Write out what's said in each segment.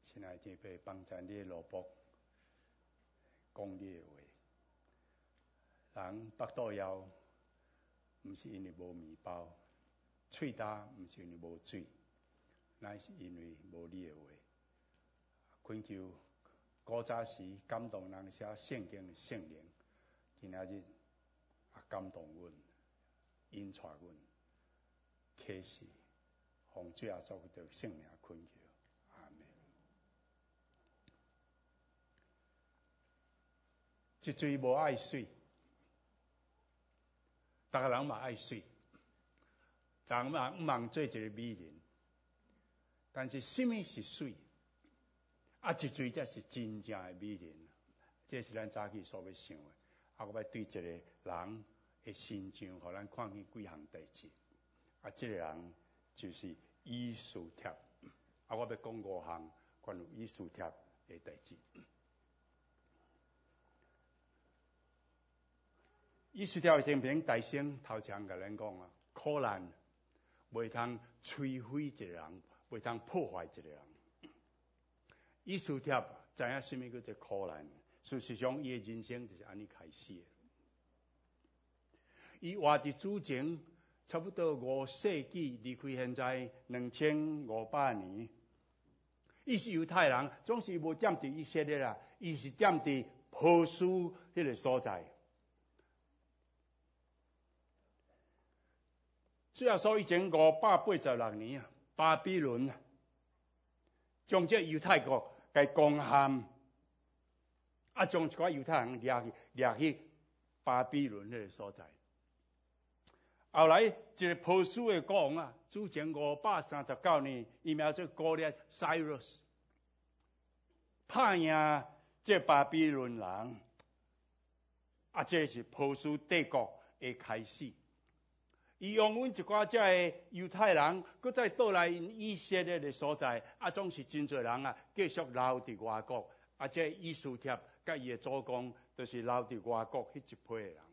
亲爱的被帮助你的萝卜，讲你的话。人腹肚枵，毋是因为无面包；喙焦，毋是因为无水，乃是因为无你的话。恳求古早时感动人写圣经的圣灵，今仔日也感动阮，引带阮，启示，奉主耶稣的圣名恳求，阿门。一水无爱水，逐个人嘛爱水，逐个人嘛毋茫做一个美人，但是什么是水？一水才是真正的美人。这是咱早起所要想的。我要对一个人的心情，互咱看见几项代志。这个人就是以斯帖。我要讲5项关于以斯帖的代志。以斯帖的生平大先头前甲咱讲啊，苦难袂通摧毁一个人，袂通破坏一个人。以斯帖知影什么叫做苦难，事实上伊的人生就是安尼开始的。伊活伫主前差不多5世纪，离开现在2500年。伊是犹太人，总是无踮伫以色列啦，伊是踮伫波斯迄个所在。主要说以前586年啊，巴比伦将这犹太国给攻陷，将一寡犹太人掠去巴比伦迄个所在。后来一个波斯的国王啊，主前539年，伊名做古列 Cyrus， 拍赢这巴比伦人，这是波斯帝国的开始。伊用阮一寡遮的犹太人，搁再倒来以色列的所在，总是真侪人啊，继续留伫外国。这以斯帖甲伊的祖公，就是留伫外国迄一批的人。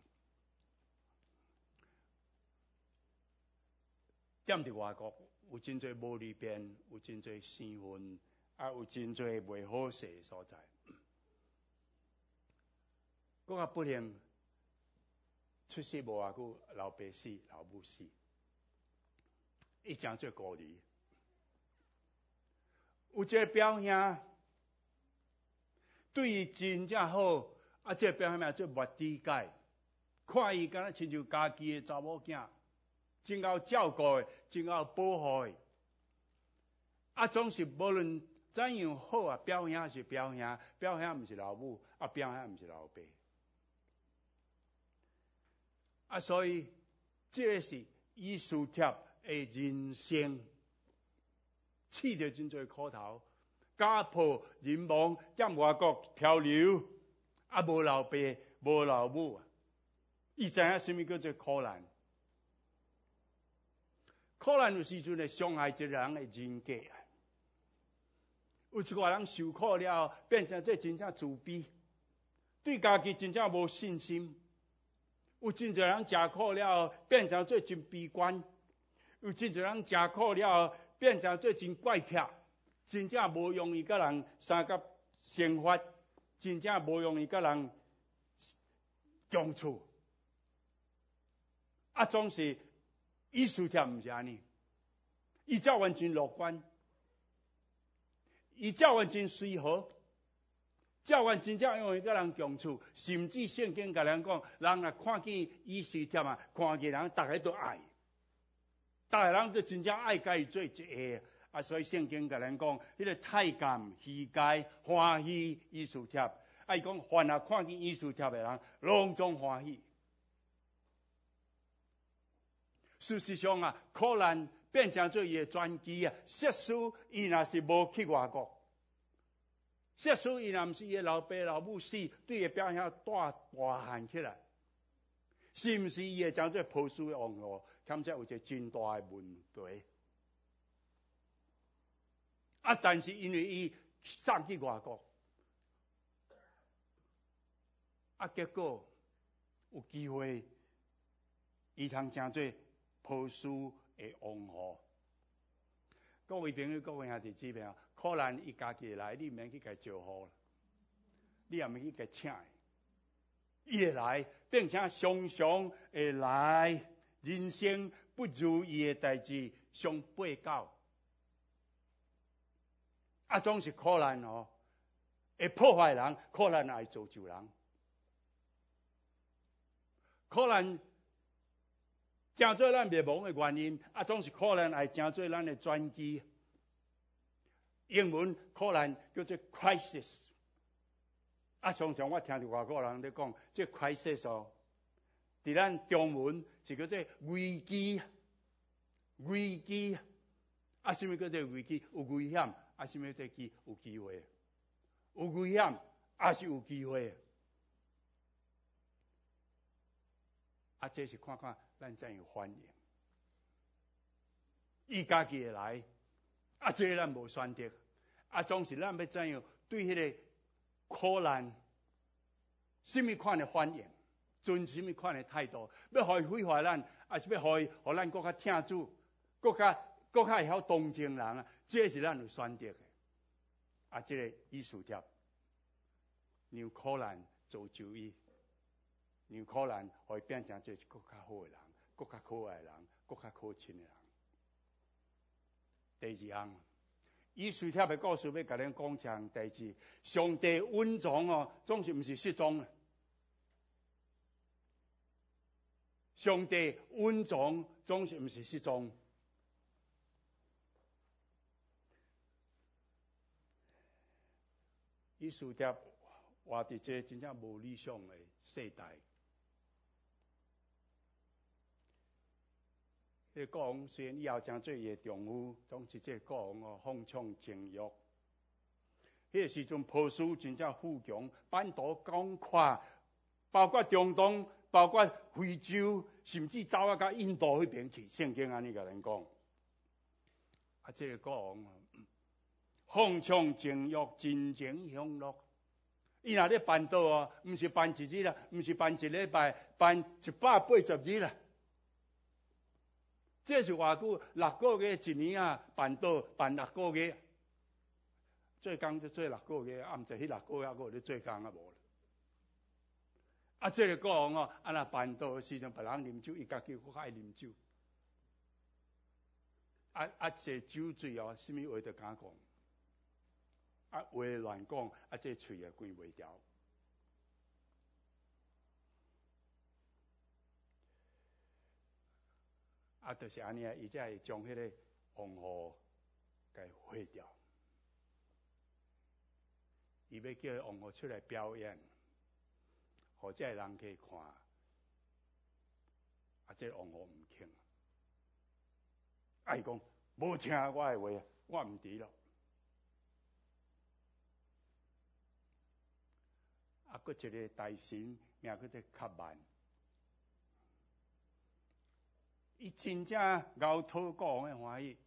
踮伫外国，有真侪无利便，有真侪生分，有真侪袂好势的所在。搁较不幸。出世无偌久，老爸死，老母死，伊真做孤儿。有一个表兄，对伊真正好，这个表兄名做莫迪改，看伊敢若亲像家己的查某囝，真够照顾的，真够保护的。总是无论怎样好啊，表兄是表兄，表兄毋是老母，表兄毋是老爸。所以这是以斯帖的人生，试着真侪苦头，家破人亡，踮外国漂流，无老爸无老母，伊知影什么叫做苦难？苦难有时阵会伤害一个人的人格。有一个人受苦了，变成这真正自卑，对家己真正无信心。有真侪人吃苦了，变成做真悲观；有真侪人吃苦了，变成做真怪癖，真正无容易甲人相甲生活，真正无容易甲人相处。总是以斯帖毋是安尼，伊照完真乐观，伊照完真随和。照完真正容易甲人共处，甚至圣经甲人讲，人若看见以斯帖啊，看见人，逐个都爱，逐个人都真正爱甲伊做一个。所以圣经甲人讲，迄个太监、希该欢喜以斯帖，伊讲凡若看见以斯帖的人，拢总欢喜。事实上苦难变成做伊的传奇设施伊若是无去外国。设施伊若毋是伊老爸老母死，对伊表兄大汉起来，是毋是伊会将做波斯的王后？兼且有一个真大的问题。但是因为伊送去外国，结果有机会，伊通将做波斯的王后。 各位朋友、各位兄弟姊妹啊，苦难伊家己来，你免去甲招呼，你也免去甲请。伊会来，并且常常会来。人生不如意的代志上8-9，总是苦难哦，会破坏人，苦难也会造就人。苦难成做咱灭亡的原因，总是苦难会成做咱的转机。英文苦难叫做 crisis。常常我听到外国人咧讲，这 crisis 哦，伫咱中文是叫做危机。危机什么叫做危机？有危险，什么叫做有机会？有危险，是有机会。这是看看咱怎样反应。伊家己会来，这咱无选择，总是咱要怎样对迄个苦难，什么款的反应，存什么款的态度，要互伊毁坏咱，是要互咱更较听主，更较会晓同情人这是咱有选择的。这个艺术帖，让苦难造就伊，让苦难互伊变成这是更较好的人，更较可爱的人，更较可亲的人。第二项，艺术帖的故事要甲恁讲一项代志：上帝恩宠总是毋是失踪的。上帝恩宠总是毋是失踪。艺术帖活伫这真正无理想的世代。这个国王虽然以后成做伊的丈夫，总是这个国王放纵情欲。迄个时阵，波斯真正富强，版图广阔，包括中东，包括非洲，甚至走到印度迄边去。圣经安尼甲咱讲，这个国王放纵情欲，真情享乐。伊若咧办道毋是办一日啦，毋是办一礼拜，办180日啦。这是偌久6个月一年办道办6个月，做工就做6个月，毋知迄6个月还有咧做工无啦。这个国王若办道的时阵，别人啉酒，伊家己佫爱啉酒。这酒醉什么话都敢讲。话乱讲，这嘴也关袂牢。就是安尼伊才会将迄个王后给毁掉。伊要叫王后出来表演，互这人去看。这王后唔听，伊讲无听我的话，我唔伫咯。佫一个大神，名叫做卡曼。伊真正熬讨国王的欢喜，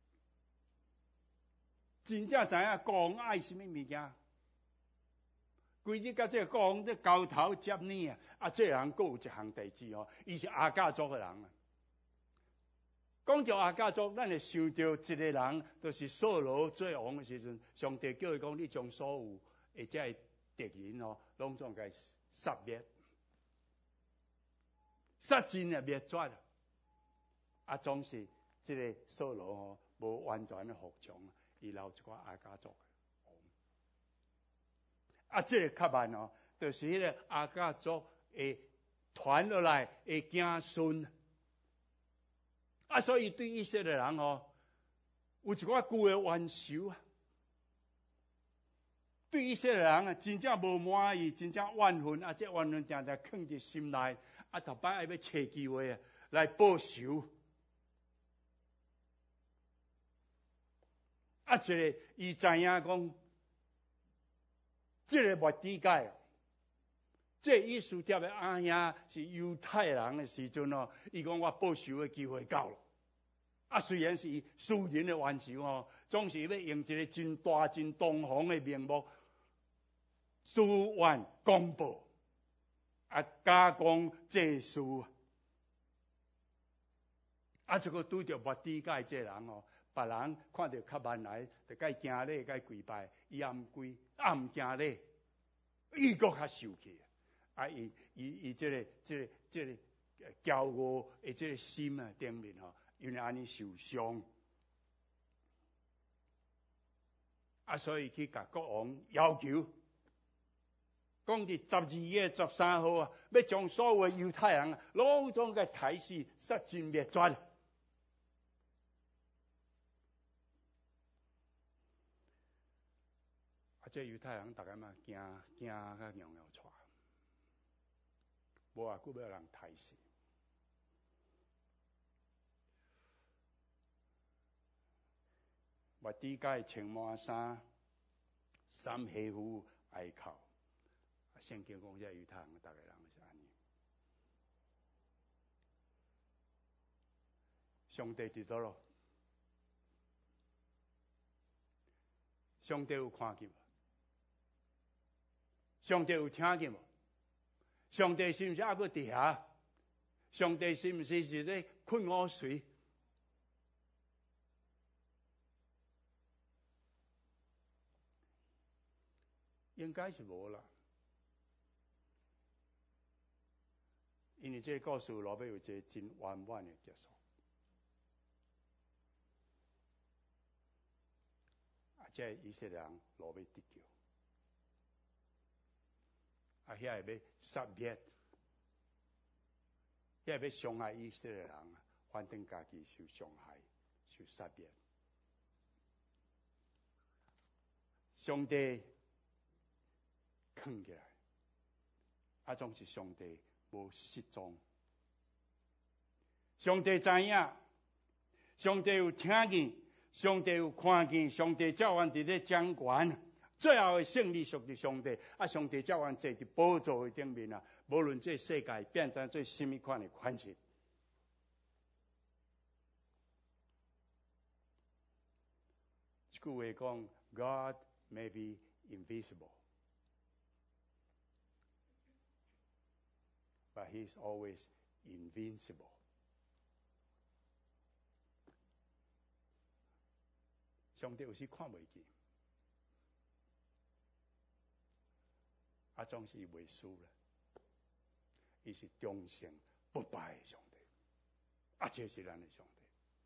真正知影国王爱什么物件。规日甲这个国王咧交头接耳这个人佫有一项代志伊是亚甲族的人。讲到亚甲族，咱会想到一个人，就是扫罗做王的时阵，上帝叫伊讲：你将所有或者敌人拢总该杀灭，杀尽也灭绝了。总是这个扫罗无完全的服从，伊留一寡亚甲族的。这个较慢就是迄个亚甲族会传落来的子孙。所以对以色列人有一寡旧的冤仇。对以色列人真正无满意，真正怨恨这怨恨定定藏伫心内，头摆爱要找机会来报仇。这个伊知影讲，这个末底改，这以斯帖的阿兄是犹太人的时阵伊讲我报仇的机会到了。虽然是伊私人的冤仇总是要用一个真大真东方的名目，私怨公报，加工这事。这个拄着末底改这人别人看到较慢来，就该惊咧，该跪拜，伊也唔跪，也唔惊咧，伊搁较受气。伊这个骄傲的这个心啊，顶面吼，因为安尼受伤，所以去甲国王要求，讲伫12月13号啊，要将所有的犹太人拢总个杀尽灭绝。这犹太人大家嘛惊甲尿尿出，无偌久要人杀死。我底界穿满衫，三皮肤哀哭。圣经讲这犹太人大家人是安尼。上帝伫倒咯？上帝有看见无？上帝有听见无？上帝是毋是还搁伫遐？上帝是毋是咧困午睡？应该是无啦，因为这个故事落尾有一个真圆满的结束。这以色列人落尾得救，遐会要杀灭，遐会要伤害以色列人，反正家己受伤害、受杀灭。上帝藏起来，总是上帝无失踪。上帝知影，上帝有听见，上帝有看见，上帝照样伫咧掌权。最后的胜利属于上帝，上帝照样坐伫宝座的顶面啊！无论这世界变成做什么款的款式，一句话讲 ，God may be invisible。But he is always invincible. 上帝有时看袂见，总是袂输啦。伊是忠诚不败的上帝，这是咱的上帝。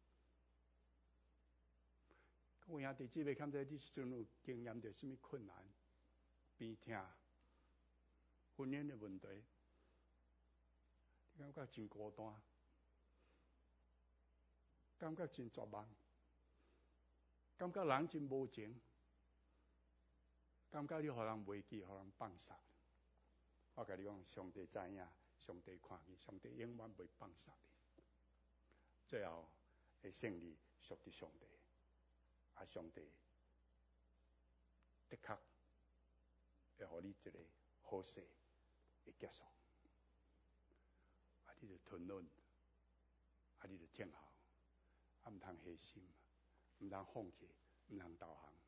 有兄弟姊妹，看在你时阵有经验到什么困难、病痛、婚姻的问题？感觉真孤单，感觉真绝望，感觉人真无情，感觉你互人袂记，互人放杀。我甲你讲，上帝知影，上帝看见，上帝永远袂放杀你。最后的胜利属于上帝，上帝的确会互你一个好势的结束。你就吞忍，你就听候，唔通黑心，唔通放弃，唔通投降。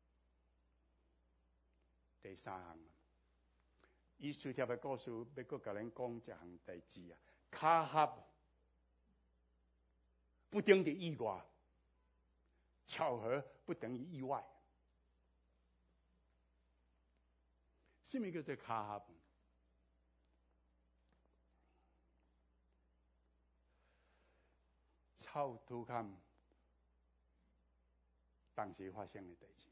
第三项，以书帖的故事要搁甲咱讲一项代志啊，巧合不等于意外，巧合不等于意外。什么叫做巧合？草拄坎当时发生的代志。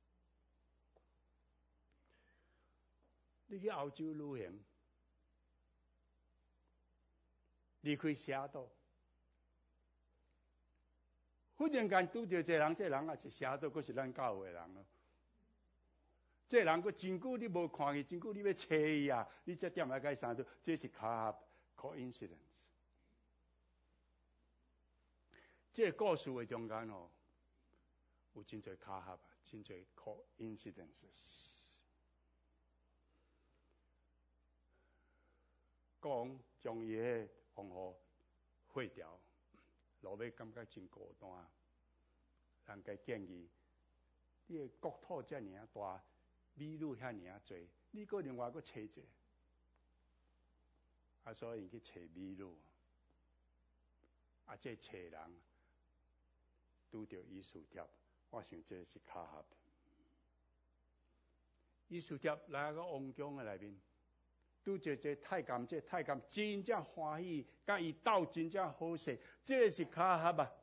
你去澳洲旅行，离开西雅图，忽然间拄到一个人，这人也是西雅图，佫是咱教会的人咯。这人佫真久你无看伊，真久你要找伊啊！你这点来解三度，这是巧合 （coincidence）。这个故事的中间有真侪巧合，真侪 coincidences。讲将伊个王后废掉，落尾感觉真孤单。人家建议，你个国土遮尔大，美女遐尔多，你个另外个找一个，所以去找美女。这找人。拄拄着以斯帖，我想这是巧合。以斯帖来个王宫的内面，拄着这太监，这太监真正欢喜，甲伊斗真正好势，这是巧合啊！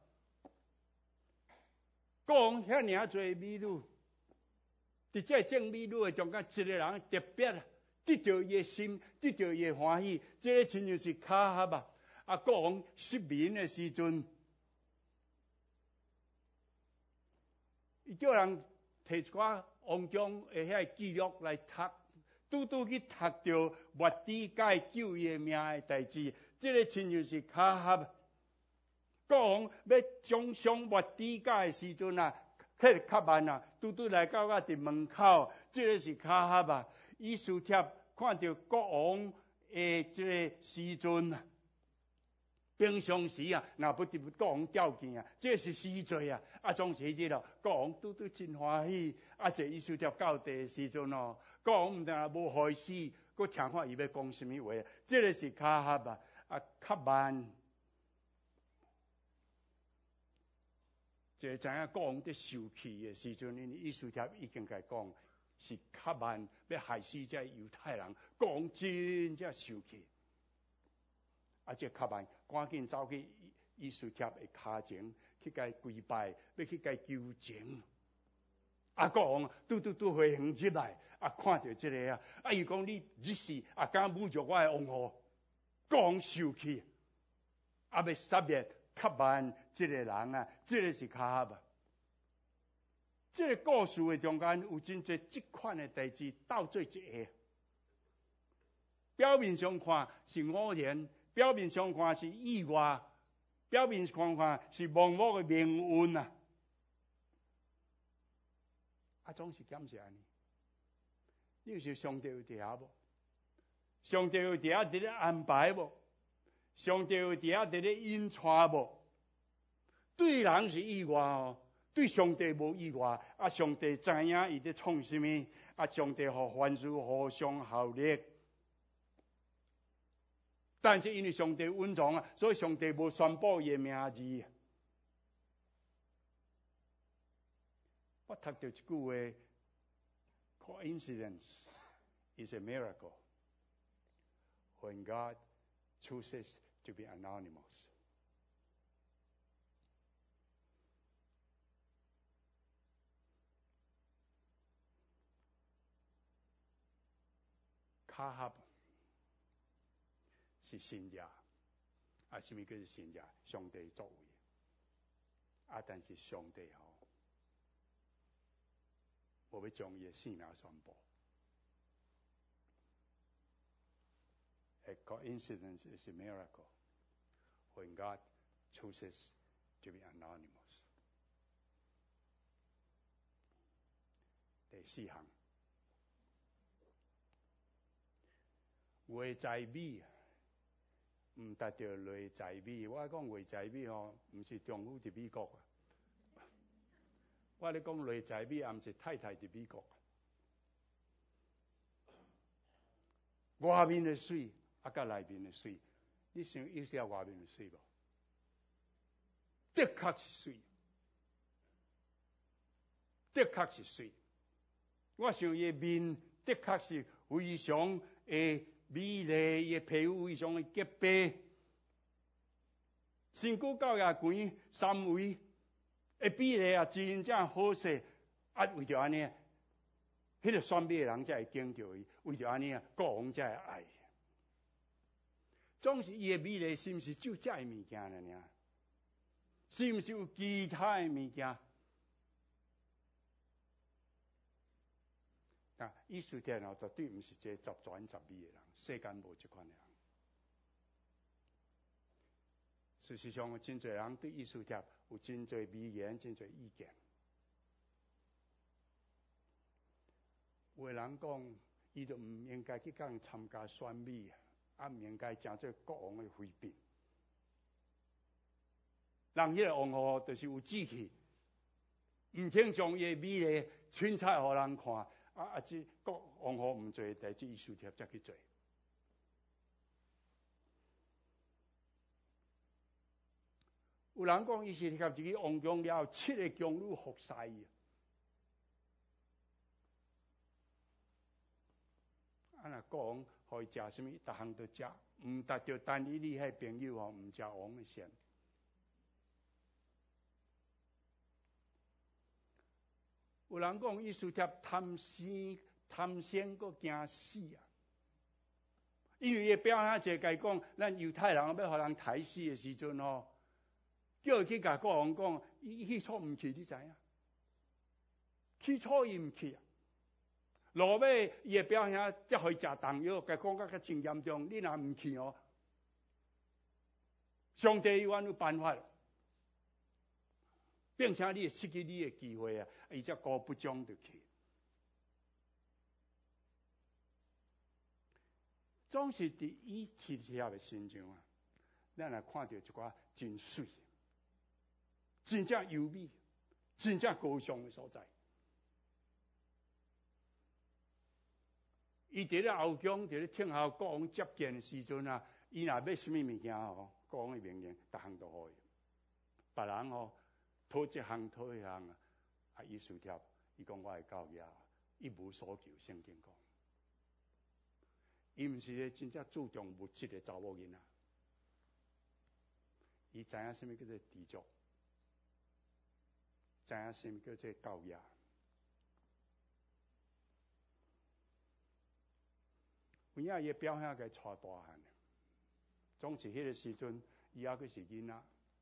讲遐尔侪美女，伫这正美女的中间，一个人特别得到伊的心，得到伊的欢喜，这个亲像是巧合啊！啊，讲失眠的时阵，伊叫人摕一寡王宫的遐记录来读，拄去读到末底改救伊的命的代志，这个亲像是巧合。讲要将上末底改的时阵啊，迄个较慢啊，拄来到伫门口，这个是巧合啊。以斯帖看到国王的这个时阵啊，平常时啊，若不得国王吊见啊，这是死罪啊！啊，总是这咯，国王拄真欢喜，啊，这以斯帖到地的时阵哦，国王毋但无害死，佫听看伊要讲什么话，这个是巧合啊！啊，较慢。这知影国王伫受气的时阵，因以斯帖已经甲讲是较慢要害死这犹太人，国王真正受气。啊，这较慢，赶紧走去以斯帖的脚前去甲伊跪拜，要去甲伊求情。啊，国王拄回应入来，啊，看到这个啊，啊，伊讲你日时啊，敢侮辱我的王后，国王受气，啊，要杀灭较慢这个人啊，这个是巧合啊。这个故事的中间有真侪这款的代志斗做一下，表面上看是偶然，表面上看是意外，表面上看是盲目的命运啊。啊，总是感谢你。你有说上帝有伫遐无？上帝有伫遐伫咧安排无？上帝有伫遐伫咧引带无？对人是意外哦，对上帝无意外。啊，上帝知影伊伫创什么？啊，上帝互凡事互相效力。但是因为上帝恩宠啊，所以上帝无宣布伊的名字。我读到一句话 ：“Coincidence is a miracle when God chooses to be anonymous.” 巧合是神迹，啊，什么叫做神迹？上帝作为，啊，但是上帝无要将伊的性命宣布。A coincidence is a miracle when God chooses to be anonymous. 第四项。外在美，唔达到内在美。我讲外在美唔是丈夫伫美国啊。我咧讲内在美，也唔是太太伫美国。外面的水，啊，甲内面的水，你想有些外面的水无？的确是水，的确是水。我想伊面的确是非常诶。美丽的皮肤非常的洁白，身躯到也宽三围，的比例也真正好势。啊，为着安尼，迄个选美的人才会敬重伊，为着安尼国王才会爱。总是伊的美丽，是毋是就这物件了呢？是毋是有其他的物件？啊，以斯帖绝对毋是一个十全十美的人，世间无这款的人。事实上，真侪人对以斯帖有真侪美言，真侪意见。有人讲，伊就毋应该去甲人参加选美，啊，毋应该成做国王的妃嫔。人迄个王后就是有志气，毋肯将伊的美丽衬彩互人看。这国王后唔做，但这以斯帖才去做。 有人讲伊是合一个王宫了后，7个宫女服侍伊。啊，若国王互伊食什么，逐项都食，毋达着单一你迄朋友哦，毋食王的馅。有人讲伊属贴贪仙，佫惊死啊！因为伊表兄一个讲，咱犹太人要互人杀死的时阵吼，叫伊去甲国王讲，伊起初毋去，你知影？起初伊毋去啊。落尾伊的表兄才互伊食毒药，甲讲甲真严重。你若毋去哦，上帝永远有办法，并且你会失去你的机会啊！伊才高不将就去。总是伫伊贴贴的身上啊，咱来看到一寡真水、真正优美、真正高尚的所在。伊伫咧后宫，伫咧听候国王接见的时阵啊，伊若要什么物件哦，国王的命令，逐项都好伊。别人哦，讨这项讨迄项啊，伊属贴，伊讲我会教业，一无所求，圣经讲。伊毋是咧真正注重物质的查某囡仔，伊知影什么叫做知足，知影什么叫做教业。有影伊表兄给带大汉，总是迄个时阵，伊还阁是囡仔。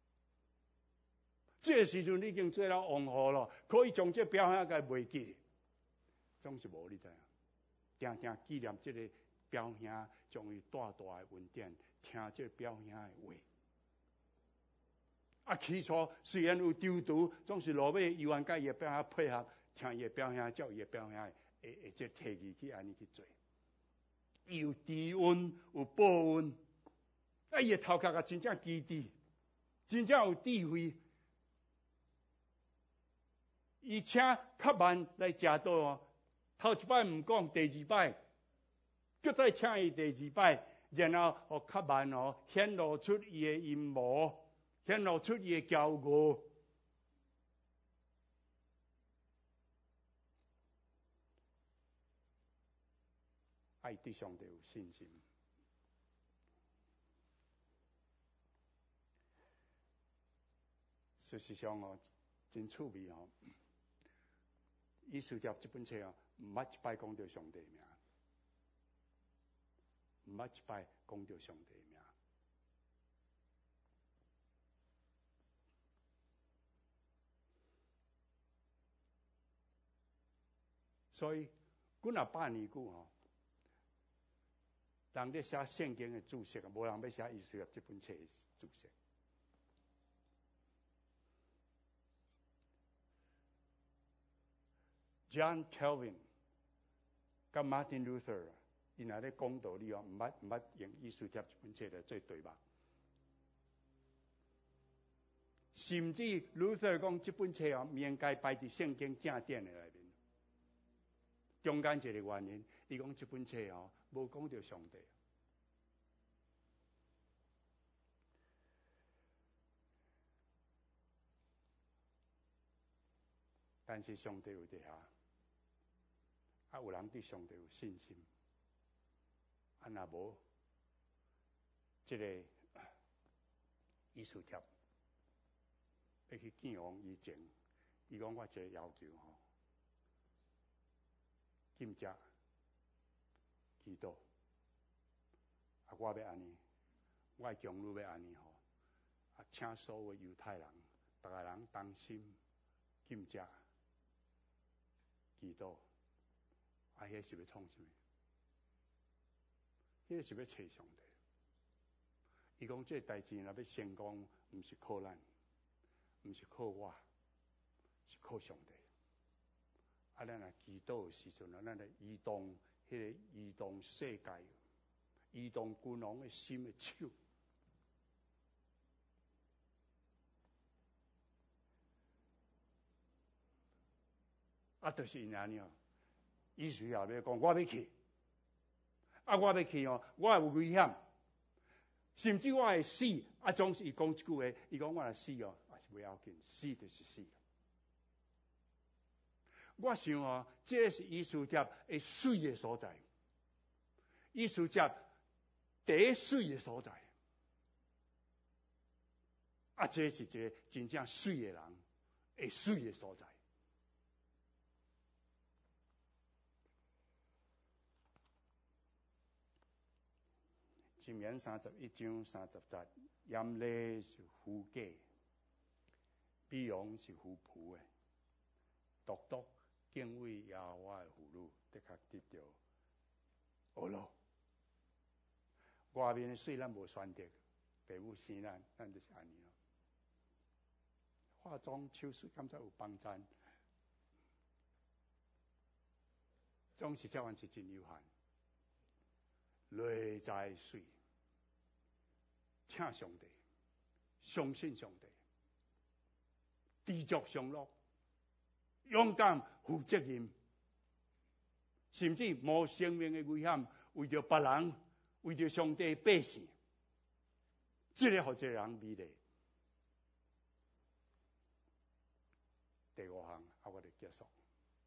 这个时阵已经做了王后了，可以将这表兄给袂记，总是无你知影，定定纪念这个表兄，将伊大大的恩典，听这表兄的话。啊，起初虽然有丢毒，总是落尾伊愿甲伊的表兄配合，听伊的表兄，照伊的表兄会这提议去安尼去做。有智恩，有报恩，啊！伊的头壳也真正机智，真正有智慧。伊请较慢来食道哦，头一摆毋讲，第二摆，搁再请伊第二摆，然后互较慢哦，显露出伊的阴谋，显露出伊的骄傲。爱对上帝有信心。事实上哦，真趣味哦。伊书帖这本册哦，毋捌一摆讲到上帝的名，毋捌一摆讲到上帝的名。所以，几若百年久哦。人咧写圣经的注释啊，无人要写以色列这本册的注释。John Calvin 甲 Martin Luther 伊若咧讲道理哦，毋捌用以色列这本册来做对白。甚至 Luther 讲这本册哦，毋应该摆伫圣经正典的内面。中间一个原因，伊讲这本册哦，无讲到上帝。但是上帝有伫遐，啊有人对上帝有信心，啊若无，这个以斯帖要去见王以前，伊讲我一个要求吼。禁食、祈祷，啊！我要安尼，我的强女要安尼吼，啊！请所有犹太人，逐个人同心禁食、祈祷，啊！迄是要创什么？迄是要找上帝。伊讲这代志若要成功，毋是靠咱，毋是靠我，是靠上帝。啊！咱来祈祷的时阵啊，咱来移动移动世界，移动君王的心的手。啊，就是因安尼哦。意思也要讲，我要去，啊，我要去哦，我有危险， 甚至我会死，总是伊讲一句话，伊讲我若死哦，也是不要紧，死就是死。我想这是艺术节的水的所在，艺术节第一水的所在。这是一个真正水的人会水的所在。箴言31章30節，嚴厲是負假，美容是負負的，獨獨敬畏耶和華的婦女，的確得到福樂。外面的水咱無選擇，父母生咱就是安尼咯。化妝手術敢才有幫襯，總是這樣是真有限。內在水，請上帝，相信上帝，知足常樂，勇敢負責任，甚至無生命的危險，為着別人，為着上帝百姓，這個互這個人美麗。第5項，我哋結束。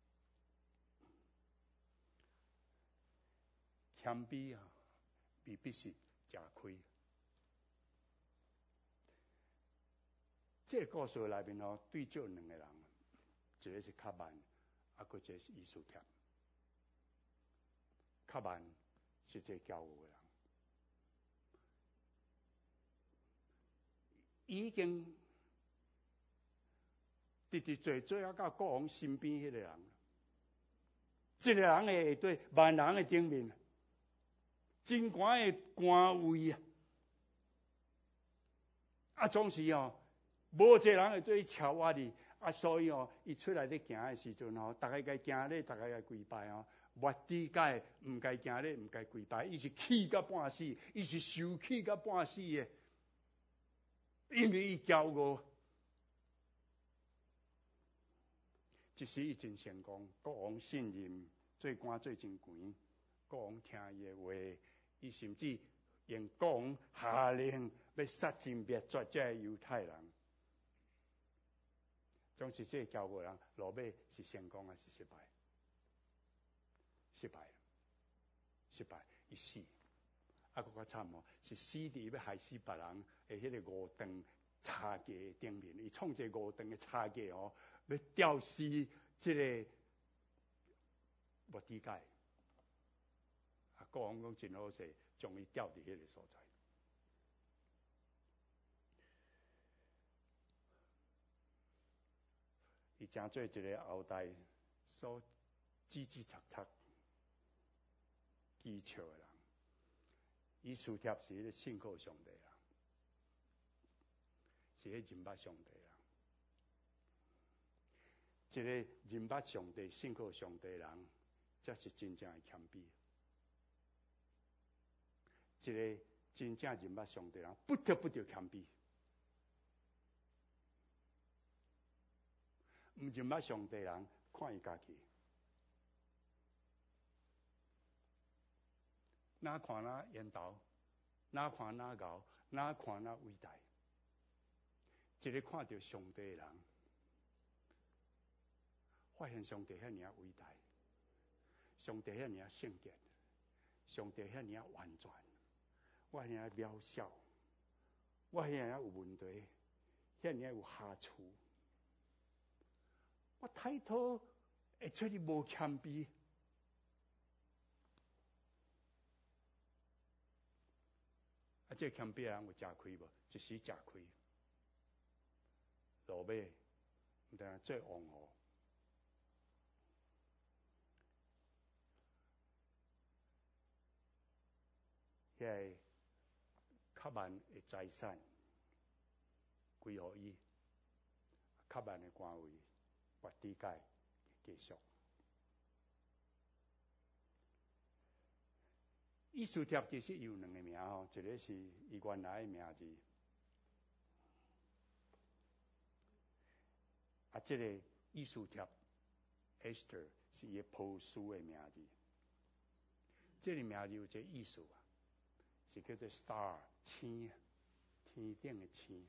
謙卑未必是吃虧。這個故事內面對照兩個人，一個是卡曼，一個是以斯帖。卡曼是一個驕傲的人，已經直最到國王身邊迄個人，這個人會對萬人的頂面。真高的官位總是無一個人會做伊超我哩，所以伊出來咧行的時陣大家該行咧，大家該跪拜末底改唔該行咧，唔該跪拜，伊是氣到半死，伊是受氣到半死的，因為伊驕傲。即使伊真成功，國王信任，做官做真懸，國王聽伊的話。伊甚至用國王下令要殺盡滅絕這個猶太人，總是這個驕傲人落尾是成功還是失敗？失敗，伊死。更較慘是死佇要害死別人的迄個五燈叉架頂面，伊創這個五燈的叉架要吊死這個末底改。國王講真好勢，將伊吊佇迄個所在。伊誠做一個後代所指察譏笑的人。以斯帖是迄個信靠上帝人，是迄認捌上帝人。一個認捌上帝、信靠上帝人，才是真正的謙卑。一個真正認捌上帝人，不得謙卑。唔認捌上帝人，看伊家己，哪看哪緣投，哪看哪牛，哪看哪偉大。一個看到上帝的人，發現上帝遐爾偉大，上帝遐爾聖潔，上帝遐爾完全。我遐爾渺小，我遐爾有問題，遐爾有瑕疵，我抬頭會出你無謙卑。這謙卑的人有吃虧無？一時吃虧，落尾唔但最王後。迄個卡曼的財產歸予伊，卡曼的官位末底改繼續。以斯帖其實有兩個名一個是伊原來的名字，這個以斯帖 Esther 是伊波斯的名字。這個名字有一個意思是叫做 star 星，天顶的星。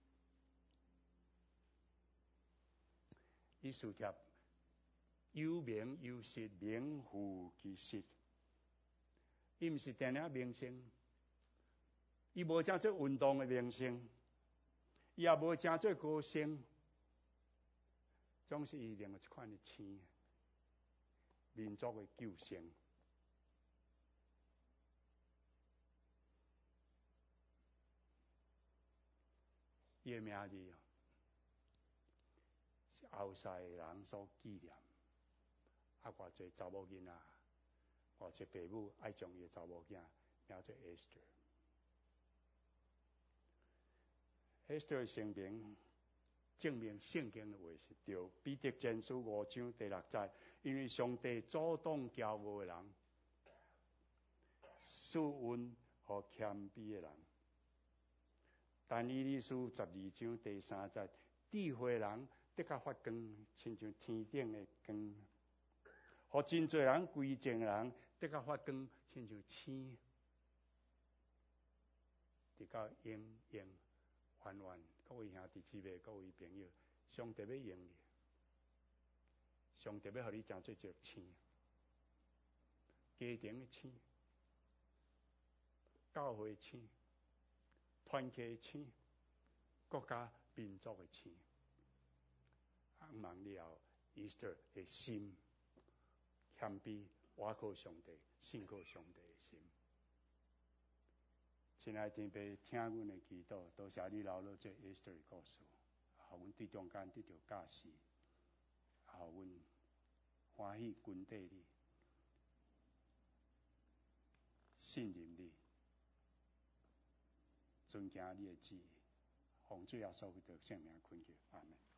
伊事业有名有实，名副其实。伊毋是电影明星，伊无正做运动的明星，伊也无正做歌星，总是伊另外一款的星，民族的救星。伊的名字是后世人所纪念。啊，偌济查某囡仔，偌济爸母爱将伊的查某囝名做 Esther。Esther 的生平证明圣经的话是对。彼得前书5章第6节，因为上帝主动骄傲的人，赐恩和谦卑的人。但以理书12章第3节，智慧人得较发光，亲像天顶的光。和真侪人归正人得较发光，亲像星，直到永永远远。各位兄弟姊妹，各位朋友，上帝要用你，上帝要互你成做一个星，家庭的星，教会的星，团契的星，国家民族的星。望了 Esther 的心。谦卑，倚靠上帝，信靠上帝的心。亲爱的天父，听阮的祈祷，多谢你留落这 Esther 的故事，互阮伫中间得到教示，互阮欢喜跟缀你，信任你，遵行你的旨意，奉主耶稣基督圣名恳求，阿门。